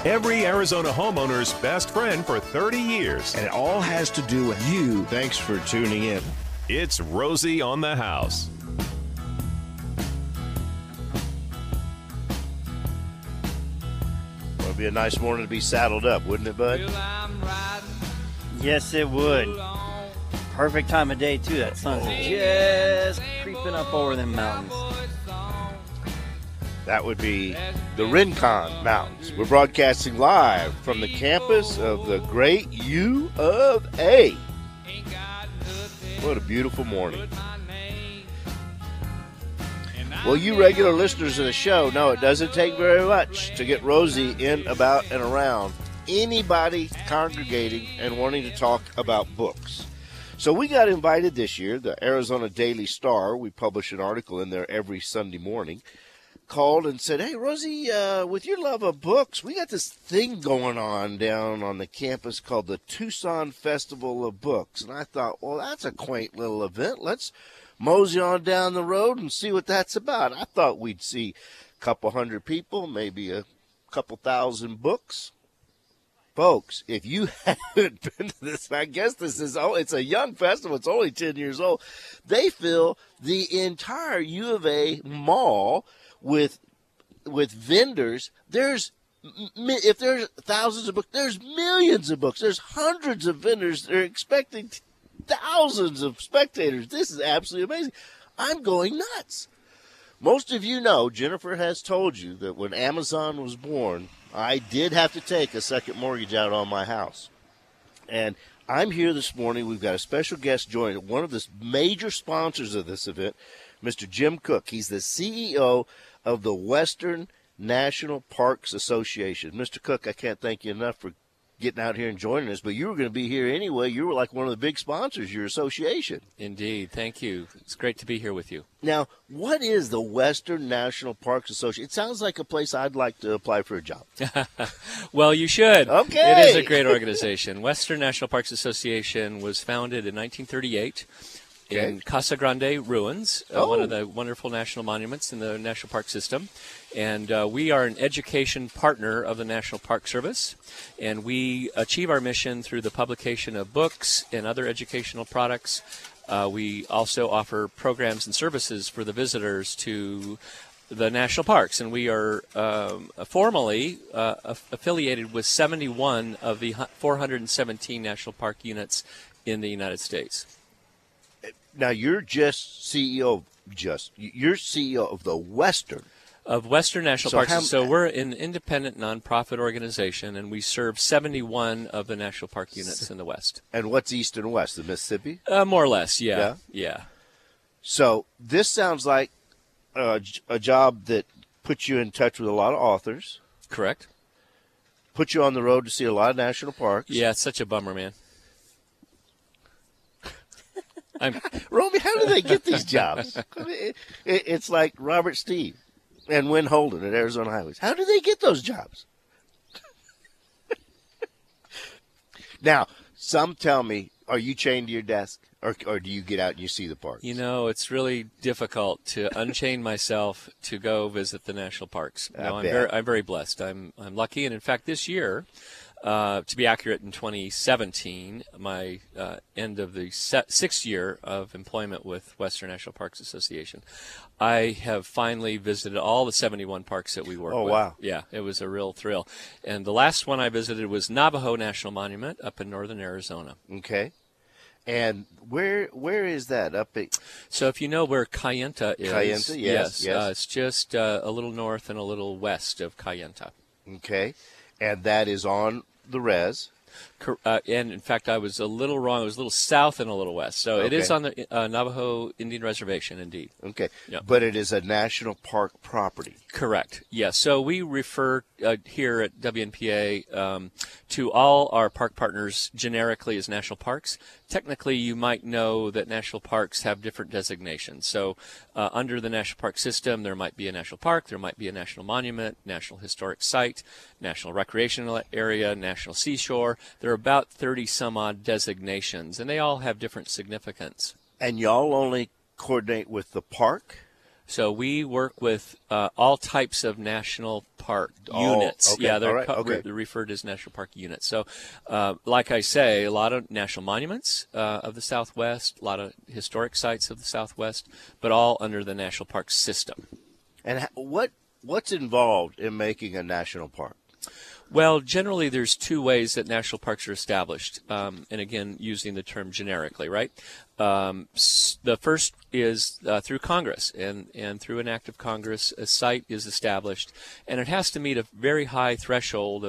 Every Arizona homeowner's best friend for 30 years. And it all has to do with you. Thanks for tuning in. It's Rosie on the House. Well, it'd be a nice morning to be saddled up, wouldn't it, bud? Yes, it would. Perfect time of day, too. That sun's just creeping up over them mountains. That would be the Rincon Mountains. We're broadcasting live from the campus of the great U of A. What a beautiful morning. Well, you regular listeners of the show know it doesn't take very much to get Rosie in, about, and around anybody congregating and wanting to talk about books. So we got invited this year. The Arizona Daily Star, we publish an article in there every Sunday morning, called and said, hey, Rosie, with your love of books, we got this thing going on down on the campus called the Tucson Festival of Books. And I thought, well, that's a quaint little event. Let's mosey on down the road and see what that's about. I thought we'd see a couple hundred people, maybe a couple thousand books. Folks, if you haven't been to this, I guess it's a young festival. It's only 10 years old. They fill the entire U of A mall with vendors. If there's thousands of books, there's millions of books. There's hundreds of vendors. They're expecting thousands of spectators. This is absolutely amazing. I'm going nuts. Most of you know, Jennifer has told you that when Amazon was born, I did have to take a second mortgage out on my house. And I'm here this morning. We've got a special guest joining, one of the major sponsors of this event, Mr. Jim Cook. He's the CEO of the Western National Parks Association. Mr. Cook, I can't thank you enough for getting out here and joining us, but you were going to be here anyway. You were like one of the big sponsors, your association. Indeed. Thank you. It's great to be here with you. Now, what is the Western National Parks Association? It sounds like a place I'd like to apply for a job. Well, you should. Okay. It is a great organization. Western National Parks Association was founded in 1938. In Casa Grande Ruins, one of the wonderful national monuments in the National Park System. And we are an education partner of the National Park Service. And we achieve our mission through the publication of books and other educational products. We also offer programs and services for the visitors to the national parks. And we are formally affiliated with 71 of the 417 national park units in the United States. Now, you're just CEO of the Western. Of Western National Parks. So we're an independent nonprofit organization, and we serve 71 of the national park units in the West. And what's East and West, the Mississippi? More or less, yeah. So this sounds like a job that puts you in touch with a lot of authors. Correct. Put you on the road to see a lot of national parks. Yeah, it's such a bummer, man. Romy, how do they get these jobs? It's like Robert Steve and Win Holden at Arizona Highways. How do they get those jobs? Now, some tell me, are you chained to your desk, or do you get out and you see the parks? You know, it's really difficult to unchain myself to go visit the national parks. No, I'm very blessed. I'm lucky, and in fact, this year, to be accurate, in 2017, my end of the sixth year of employment with Western National Parks Association, I have finally visited all the 71 parks that we work with. Oh, wow. Yeah, it was a real thrill. And the last one I visited was Navajo National Monument up in northern Arizona. Okay. And where is that? So if you know where Kayenta is. Kayenta, yes. It's just a little north and a little west of Kayenta. Okay. And that is on the res. And in fact, I was a little wrong. It was a little south and a little west. So it is on the Navajo Indian Reservation, indeed. Okay. Yep. But it is a national park property. Correct. Yeah. So we refer here at WNPA to all our park partners generically as national parks. Technically, you might know that national parks have different designations. So under the national park system, there might be a national park, there might be a national monument, national historic site, national recreational area, national seashore. There are about 30 some odd designations, and they all have different significance. And y'all only coordinate with the park? So we work with all types of national park Oh, units. okay. Yeah, they're, All right. Okay. they're referred as national park units. So, like I say, a lot of national monuments of the Southwest, a lot of historic sites of the Southwest, but all under the national park system. And what's involved in making a national park? Well, generally, there's two ways that national parks are established, and again, using the term generically, right? The first is through Congress, and through an act of Congress, a site is established, and it has to meet a very high threshold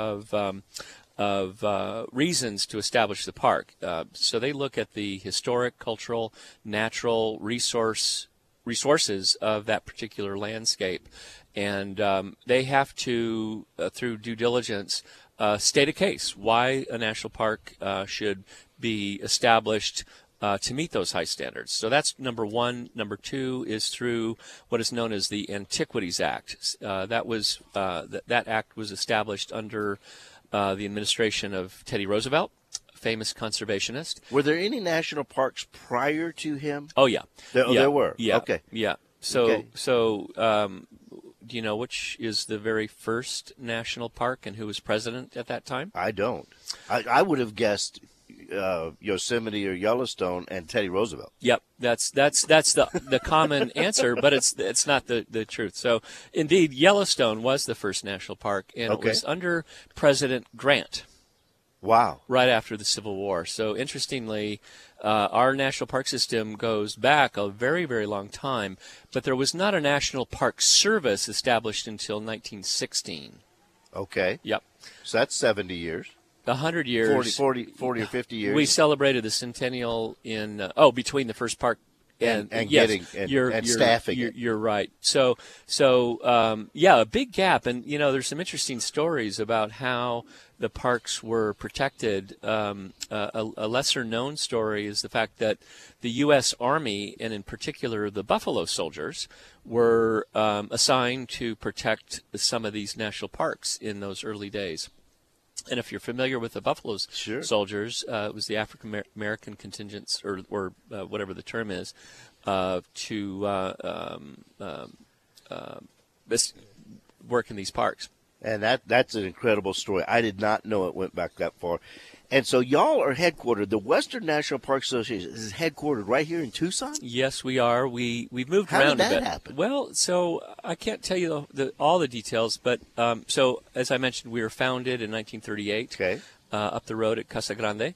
of reasons to establish the park. So they look at the historic, cultural, natural resources of that particular landscape. And they have to, through due diligence, state a case why a national park should be established to meet those high standards. So that's number one. Number two is through what is known as the Antiquities Act. That act was established under the administration of Teddy Roosevelt, famous conservationist. Were there any national parks prior to him? Oh yeah, There were. Yeah, Okay. yeah. So Okay. do you know which is the very first national park and who was president at that time? I don't. I would have guessed Yosemite or Yellowstone and Teddy Roosevelt. Yep, that's the common answer, but it's not the truth. So indeed, Yellowstone was the first national park, and Okay. it was under President Grant. Wow. Right after the Civil War. So interestingly, our national park system goes back a very, very long time, but there was not a National Park Service established until 1916. Okay. Yep. So that's 70 years. 100 years. 40 or 50 years. We celebrated the centennial in, between the first park and yes, getting and you're staffing you're, it. You're right. So a big gap, and there's some interesting stories about how the parks were protected. A lesser known story is the fact that the U.S. Army, and in particular the Buffalo Soldiers, were assigned to protect some of these national parks in those early days. And if you're familiar with the Buffalo Soldiers, it was the African American contingents, or whatever the term is, to work in these parks. And that's an incredible story. I did not know it went back that far. And so y'all are headquartered. The Western National Park Association is headquartered right here in Tucson? Yes, we are. We've moved How around did that a bit. happen? Well, so I can't tell you all the details, but so as I mentioned, we were founded in 1938 Okay. Up the road at Casa Grande.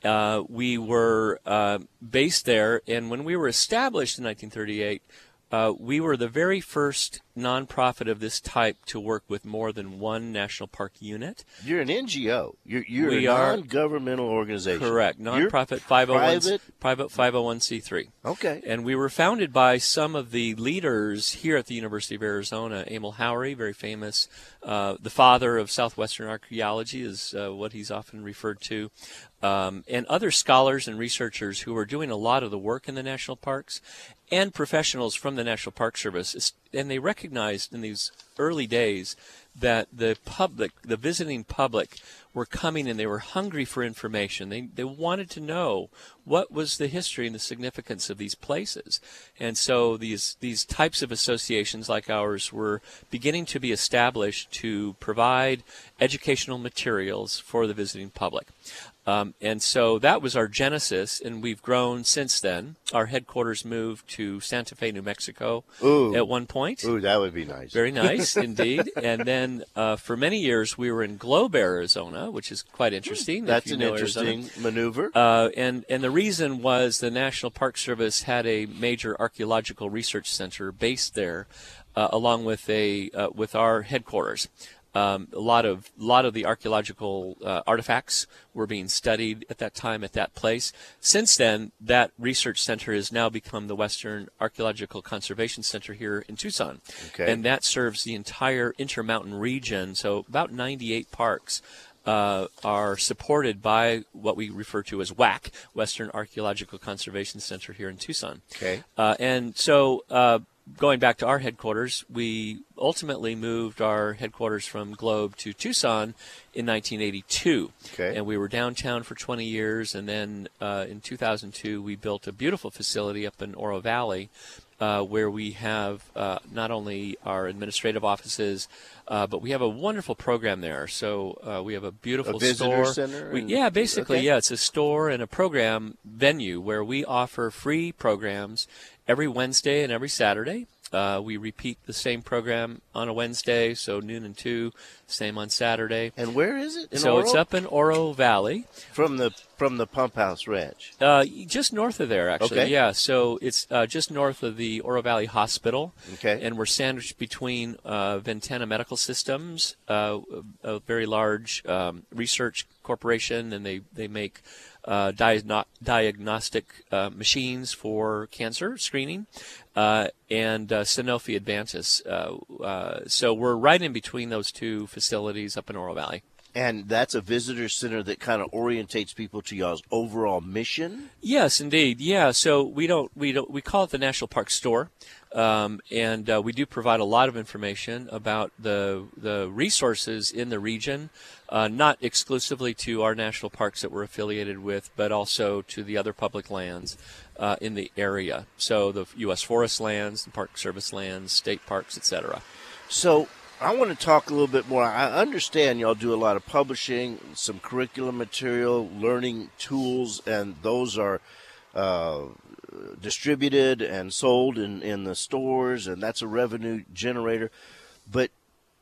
We were based there, and when we were established in 1938, we were the very first nonprofit of this type to work with more than one national park unit. You're an NGO. You're We a are- non-governmental organization. Correct. You're Nonprofit 501, private? 501c3. Okay. And we were founded by some of the leaders here at the University of Arizona. Emil Howry, very famous, the father of Southwestern archaeology is what he's often referred to, and other scholars and researchers who are doing a lot of the work in the national parks, and professionals from the National Park Service. And they recognized in these early days that the visiting public, were coming and they were hungry for information. They wanted to know what was the history and the significance of these places. And so these types of associations like ours were beginning to be established to provide educational materials for the visiting public. And so that was our genesis, and we've grown since then. Our headquarters moved to Santa Fe, New Mexico at one point. Ooh, that would be nice. Very nice indeed. And then for many years we were in Globe, Arizona, which is quite interesting. That's if you an know interesting maneuver. And the reason was the National Park Service had a major archaeological research center based there, along with with our headquarters. A lot of the archaeological artifacts were being studied at that time at that place. Since then, that research center has now become the Western Archaeological Conservation Center here in Tucson. Okay. And that serves the entire Intermountain region. So about 98 parks are supported by what we refer to as WAC, Western Archaeological Conservation Center here in Tucson. Okay. And so going back to our headquarters, we ultimately moved our headquarters from Globe to Tucson in 1982. Okay. And we were downtown for 20 years, and then in 2002 we built a beautiful facility up in Oro Valley where we have not only our administrative offices, but we have a wonderful program there. So we have a beautiful visitor store. Center? Yeah, basically, okay. yeah. It's a store and a program venue where we offer free programs every Wednesday and every Saturday. We repeat the same program on a Wednesday, so noon and 2, same on Saturday. And where is it? So it's up in Oro Valley. From the Pump House Ranch. Just north of there, actually. Okay. Yeah, so it's just north of the Oro Valley Hospital. Okay. And we're sandwiched between Ventana Medical Systems, a very large research corporation, and they make diagnostic machines for cancer screening, and Sanofi Advantis. So we're right in between those two facilities up in Oro Valley. And that's a visitor center that kind of orientates people to y'all's overall mission? Yes, indeed. Yeah. So we call it the National Park Store, and we do provide a lot of information about the resources in the region, not exclusively to our national parks that we're affiliated with, but also to the other public lands in the area. So the U.S. forest lands, the Park Service lands, state parks, etc. So I want to talk a little bit more. I understand y'all do a lot of publishing, some curriculum material, learning tools, and those are distributed and sold in the stores, and that's a revenue generator. But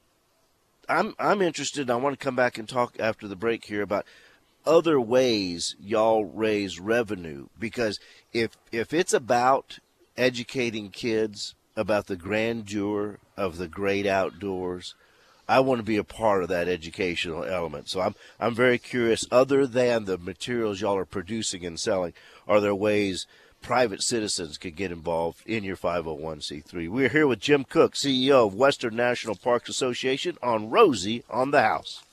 I'm interested, and I want to come back and talk after the break here about other ways y'all raise revenue, because if it's about educating kids about the grandeur of the great outdoors, I want to be a part of that educational element. So I'm very curious, other than the materials y'all are producing and selling, are there ways private citizens could get involved in your 501c3? We're here with Jim Cook, CEO of Western National Parks Association, on Rosie on the House.